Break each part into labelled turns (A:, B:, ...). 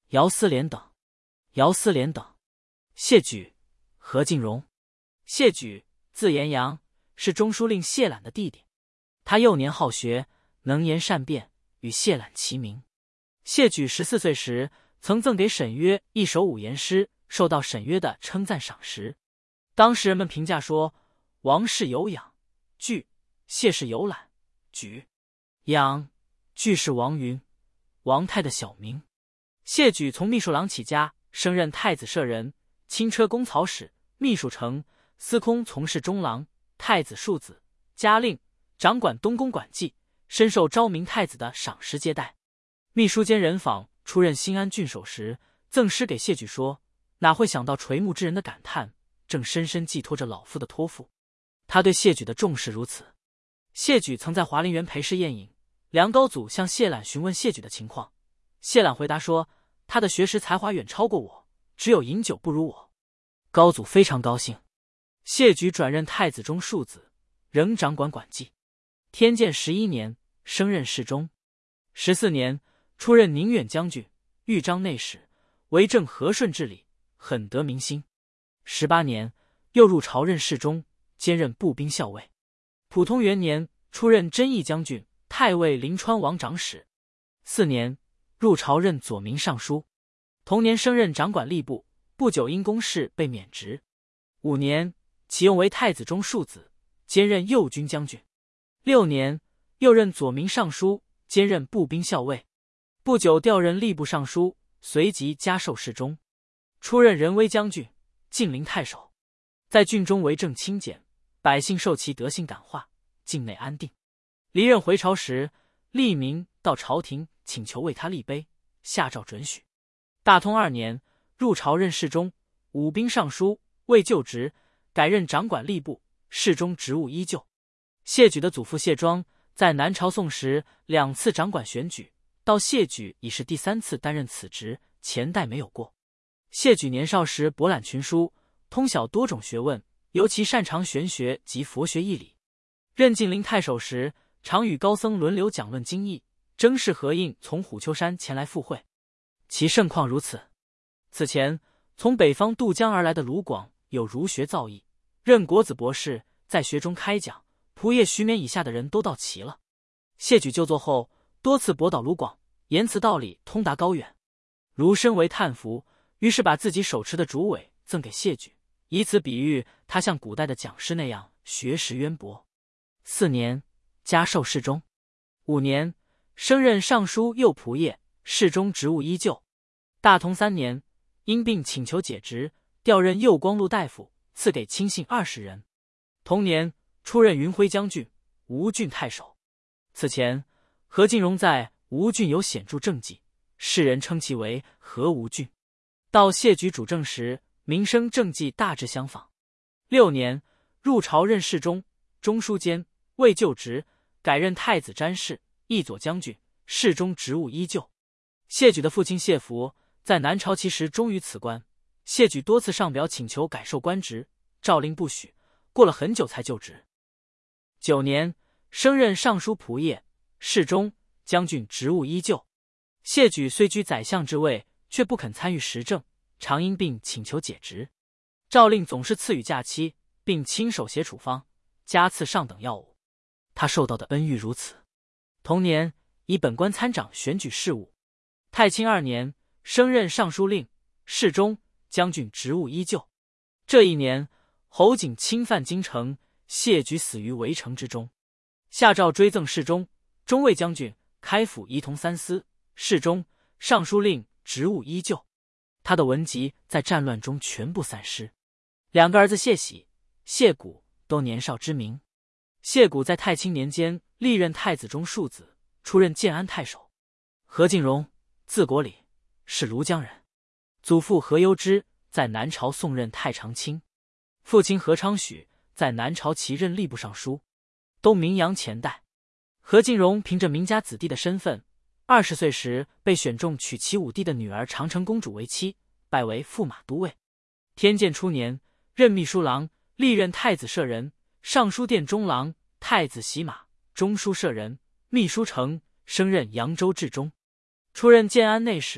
A: 姚思廉等。谢举、何敬荣。谢举，字延阳，是中书令谢览的弟弟。他幼年好学，能言善辩，与谢览齐名。谢举14岁时，曾赠给沈约一首五言诗，受到沈约的称赞赏识。当时人们评价说，王氏有养、具，谢氏有览、举。养、具是王云、王泰的小名。谢举从秘书郎起家，升任太子舍人、轻车工曹使、秘书丞、司空从事中郎、太子庶子、家令，掌管东宫管纪，深受昭明太子的赏识接待。秘书监人访出任新安郡守时，赠诗给谢举说：“哪会想到垂暮之人的感叹，正深深寄托着老夫的托付。”他对谢举的重视如此。谢举曾在华林园陪侍宴饮，梁高祖向谢览询问谢举的情况，谢览回答说：“他的学识才华远超过我，只有饮酒不如我。”高祖非常高兴。谢举转任太子中庶子，仍掌管管纪。天监11年，升任侍中。14年，出任宁远将军、豫章内史，为政和顺治理，很得民心。18年，又入朝任侍中，兼任步兵校尉。普通元年，出任真义将军、太尉临川王长史。4年，入朝任左民尚书。同年升任掌管吏部，不久因公事被免职。5年，启用为太子中庶子，兼任右军将军。6年，又任左民尚书，兼任步兵校尉。不久调任吏部尚书，随即加授侍中。出任仁威将军、晋陵太守，在郡中为政清简，百姓受其德性感化，境内安定。离任回朝时，吏民到朝廷请求为他立碑，下诏准许。大通2年，入朝任侍中、武兵尚书，未就职，改任掌管吏部，侍中职务依旧。谢举的祖父谢庄在南朝宋时2次掌管选举，到谢举已是第3次担任此职，前代没有过。谢举年少时博览群书，通晓多种学问，尤其擅长玄学及佛学义理。任晋陵太守时，常与高僧轮流讲论经义，征士何应从虎丘山前来赴会，其盛况如此。此前，从北方渡江而来的卢广有儒学造诣，任国子博士，在学中开讲，仆射徐勉以下的人都到齐了。谢举就座后，多次驳倒卢广，言辞道理通达高远。卢身为叹服，于是把自己手持的竹苇赠给谢举，以此比喻他像古代的讲师那样学识渊博。4年，加授侍中。5年，升任尚书右仆射，侍中职务依旧。大同3年，因病请求解职，调任右光禄大夫，赐给亲信20人。同年，出任云辉将军、吴郡太守。此前，何敬荣在吴郡有显著政绩，世人称其为何吴郡。到谢举主政时，民生政绩大致相仿。6年，入朝任侍中、中书监，未就职，改任太子詹事、议左将军，侍中职务依旧。谢举的父亲谢福在南朝期时终于辞官，谢举多次上表请求改授官职，诏令不许，过了很久才就职。9年，升任尚书仆射、侍中、将军职务依旧。谢举虽居宰相之位，却不肯参与时政，常因病请求解职。诏令总是赐予假期，并亲手写处方，加赐上等药物。他受到的恩遇如此。同年，以本官参掌选举事务。太清2年，升任尚书令、侍中、将军职务依旧。这一年，侯景侵犯京城，谢举死于围城之中。下诏追赠侍中、中尉将军、开府仪同3司、侍中、尚书令职务依旧。他的文集在战乱中全部散失。2个儿子谢喜、谢谷都年少知名。谢谷在太清年间历任太子中庶子，出任建安太守。何敬荣，字国礼，是庐江人。祖父何攸之在南朝宋任太常卿，父亲何昌许在南朝齐任吏部尚书，都名扬前代。何敬荣凭着名家子弟的身份，20岁时被选中娶其武帝的女儿长城公主为妻，拜为驸马都尉。天监初年，任秘书郎，历任太子舍人、尚书殿中郎、太子洗马、中书舍人、秘书丞，升任扬州治中。出任建安内史、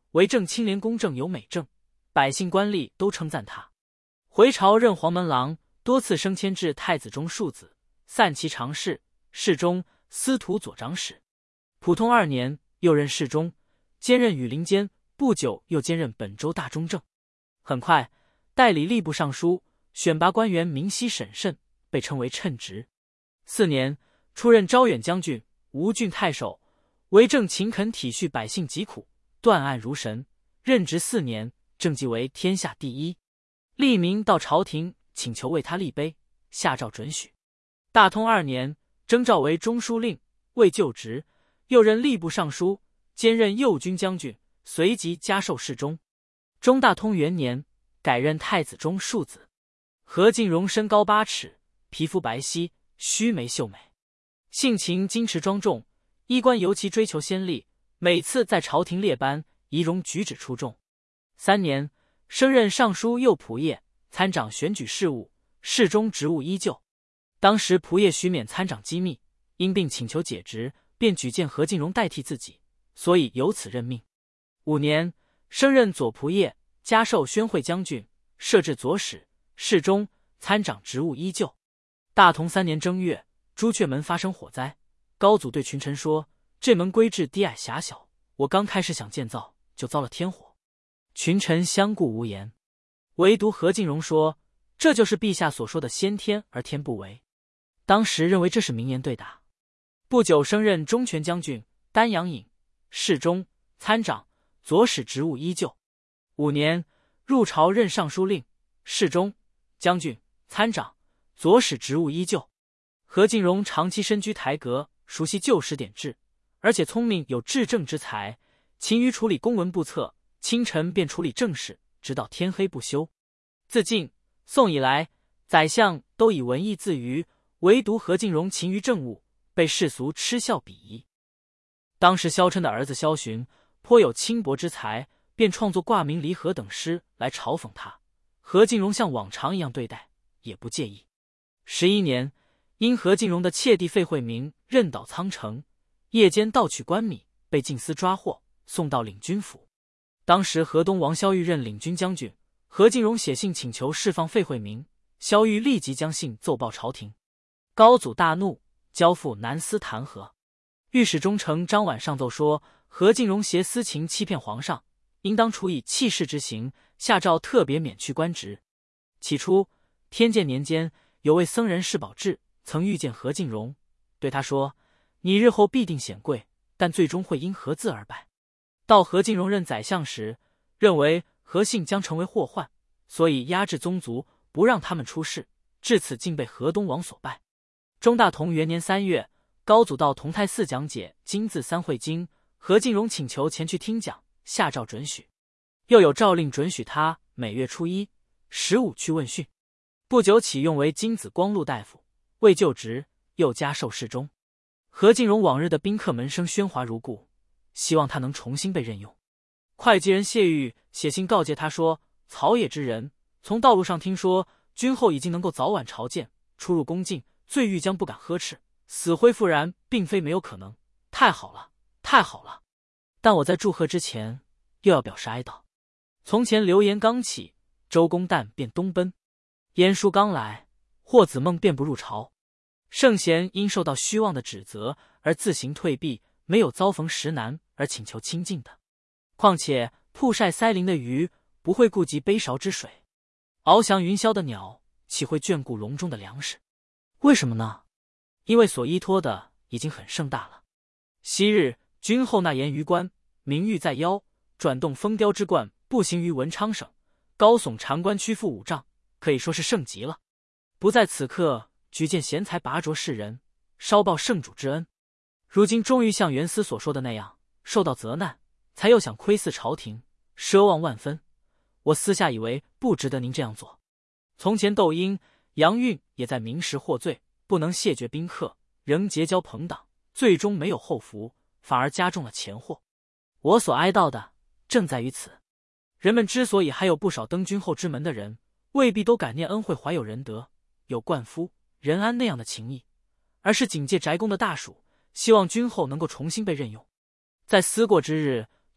A: 为政清廉公正有美政，百姓官吏都称赞他。回朝任黄门郎，多次升迁至太子中庶子、散骑常侍、侍中、司徒左长史。普通2年，又任侍中，兼任羽林监，不久又兼任本州大中正。很快，代理吏部尚书，选拔官员明晰审慎，被称为称职。4年，出任招远将军、吴郡太守，为政勤恳，体恤百姓疾苦，断案如神。任职4年，政绩为天下第一。吏民到朝廷请求为他立碑，下诏准许。大通2年，征召为中书令，未就职，又任吏部尚书，兼任右军将军，随即加授侍中。中大通元年，改任太子中庶子。何进荣身高8尺，皮肤白皙，须眉秀美，性情矜持庄重，衣冠尤其追求先例，每次在朝廷列班，仪容举止出众。3年，升任尚书右仆射，参掌选举事务，侍中职务依旧。当时仆射许免参掌机密，因病请求解职，便举荐何进荣代替自己，所以由此任命。5年，升任左仆射，加授宣惠将军，设置左史、侍中，参掌职务依旧。大同3年正月，朱雀门发生火灾，高祖对群臣说：“这门规制低矮狭小，我刚开始想建造，就遭了天火。”群臣相顾无言，唯独何进荣说：“这就是陛下所说的先天而天不为。”当时认为这是名言对答。不久升任中权将军、丹阳尹、侍中、参掌、左史职务依旧。5年，入朝任尚书令、侍中、将军、参掌、左史职务依旧。何进荣长期身居台阁，熟悉旧时典制，而且聪明有治政之才，勤于处理公文簿册，清晨便处理政事，直到天黑不休。自晋、宋以来，宰相都以文艺自娱，唯独何进荣勤于政务，被世俗嗤笑鄙夷。当时萧琛的儿子萧询颇有轻薄之才，便创作挂名离合等诗来嘲讽他。何进荣像往常一样对待，也不介意。11年，因何进荣的妾弟费惠明任倒仓城，夜间盗取官米，被禁司抓获，送到领军府。当时河东王萧玉任领军将军，何进荣写信请求释放费惠明，萧玉立即将信奏报朝廷。高祖大怒，交付南司弹劾。御史中丞张琬上奏说，何进荣挟私情欺骗皇上，应当处以弃市之刑，下诏特别免去官职。起初，天监年间，有位僧人释宝志曾遇见何进荣，对他说：“你日后必定显贵，但最终会因何字而败。”到何进荣任宰相时，认为何姓将成为祸患，所以压制宗族，不让他们出仕，至此竟被河东王所败。中大同元年3月，高祖到同泰寺讲解《金字三会经》，何进荣请求前去听讲，下诏准许。又有诏令准许他每月初1、15去问讯。不久起用为金子光禄大夫，未就职，又加授侍中。何进荣往日的宾客门生喧哗如故，希望他能重新被任用。会稽人谢玉写信告诫他说：“曹野之人，从道路上听说君后已经能够早晚朝见，出入宫禁，罪狱将不敢呵斥，死灰复燃，并非没有可能。太好了，太好了！但我在祝贺之前，又要表示哀悼。从前流言刚起，周公旦便东奔；燕书刚来，霍子孟便不入朝。圣贤因受到虚妄的指责而自行退避，没有遭逢时难而请求清净的。况且曝晒塞林的鱼，不会顾及杯勺之水；翱翔云霄的鸟，岂会眷顾笼中的粮食？为什么呢？因为所依托的已经很盛大了。昔日君后那言于官，名誉在腰，转动封雕之冠，步行于文昌省，高耸长冠，屈负5丈，可以说是盛极了。不在此刻举荐贤才拔擢世人，稍报圣主之恩。如今终于像袁思所说的那样，受到责难，才又想窥伺朝廷，奢望万分。我私下以为不值得您这样做。从前窦婴、杨运也在明时获罪，不能谢绝宾客，仍结交朋党，最终没有后福，反而加重了前祸。我所哀悼的正在于此。人们之所以还有不少登君后之门的人，未必都感念恩惠，怀有仁德，有冠夫、任安那样的情谊，而是警戒翟公的大蜀，希望君后能够重新被任用。在思过之日，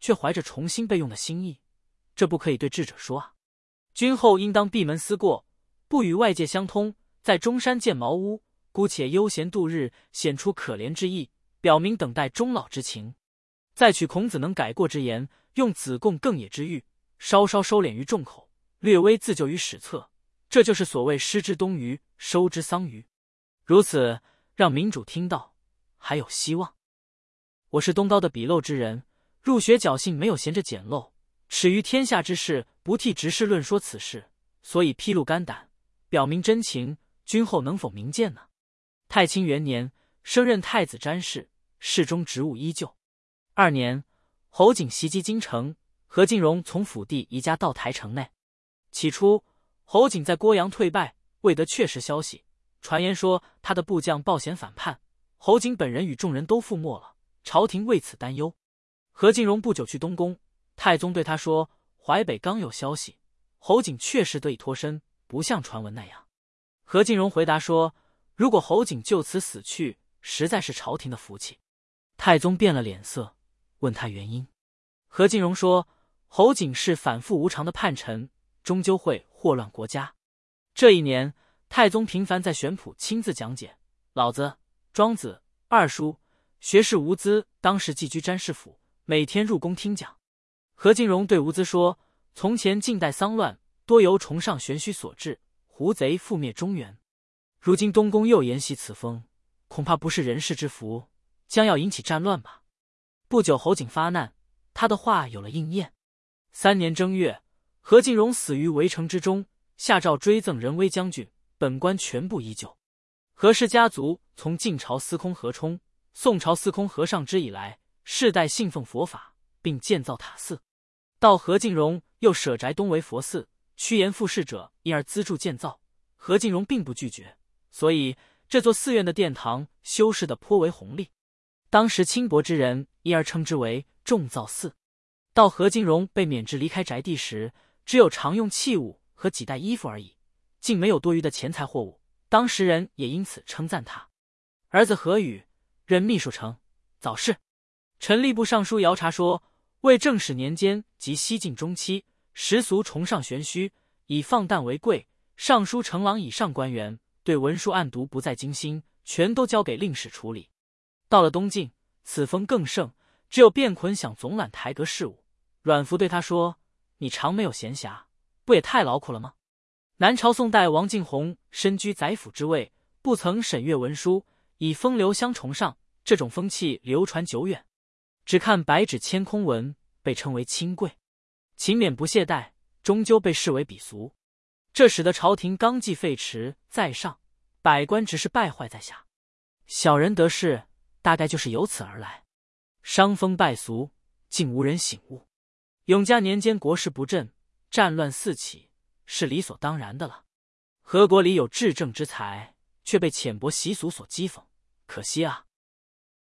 A: 却怀着重新备用的心意，这不可以对智者说啊！君后应当闭门思过，不与外界相通，在中山建茅屋，姑且悠闲度日，显出可怜之意，表明等待终老之情。再取孔子能改过之言，用子贡更也之喻，稍稍收敛于众口，略微自救于史册，这就是所谓失之东隅，收之桑榆。如此，让民主听到，还有希望。我是东皋的笔陋之人，入学侥幸没有闲着简陋，耻于天下之事，不替执事论说此事，所以披露肝胆，表明真情，君后能否明鉴呢？太清元年，升任太子詹事，侍中职务依旧。2年，侯景袭击京城，何进荣从府邸移家到台城内。起初，侯景在郭阳退败，未得确实消息，传言说他的部将报险反叛，侯景本人与众人都覆没了，朝廷为此担忧。何进荣不久去东宫，太宗对他说，淮北刚有消息，侯景确实得以脱身，不像传闻那样。何进荣回答说，如果侯景就此死去，实在是朝廷的福气。太宗变了脸色，问他原因。何进荣说，侯景是反复无常的叛臣，终究会祸乱国家。这一年，太宗频繁在玄圃亲自讲解，老子、庄子、二叔、学士吴资当时寄居詹事府，每天入宫听讲。何进荣对吴资说，从前晋代丧乱，多由崇尚玄虚所致，胡贼覆灭中原。如今东宫又沿袭此风，恐怕不是人世之福，将要引起战乱吧。不久侯景发难，他的话有了应验。3年正月，何进荣死于围城之中，下诏追赠仁威将军，本官全部依旧。何氏家族从晋朝司空何冲、宋朝司空何尚之以来，世代信奉佛法，并建造塔寺。到何进荣又舍宅东为佛寺，趋炎附势者因而资助建造，何进荣并不拒绝，所以这座寺院的殿堂修饰得颇为宏丽。当时轻薄之人因而称之为重造寺。到何进荣被免职离开宅地时，只有常用器物和几袋衣服而已，竟没有多余的钱财货物，当时人也因此称赞他。儿子何宇任秘书丞，早逝。陈吏部尚书姚察说，为正始年间及西晋中期，时俗崇尚玄虚，以放诞为贵，尚书丞郎以上官员对文书案牍不再精心，全都交给令史处理。到了东晋，此风更盛，只有卞捆想总揽台阁事务。阮福对他说，你常没有闲暇，不也太劳苦了吗？南朝宋代王敬宏身居宰辅之位，不曾审阅文书，以风流相崇尚，这种风气流传久远。只看白纸千空文，被称为清贵，勤勉不懈怠，终究被视为鄙俗。这使得朝廷纲纪废弛在上，百官职事败坏在下，小人得势大概就是由此而来。伤风败俗，竟无人醒悟。永嘉年间国势不振，战乱四起，是理所当然的了。何国里有治政之才，却被浅薄习俗所讥讽，可惜啊！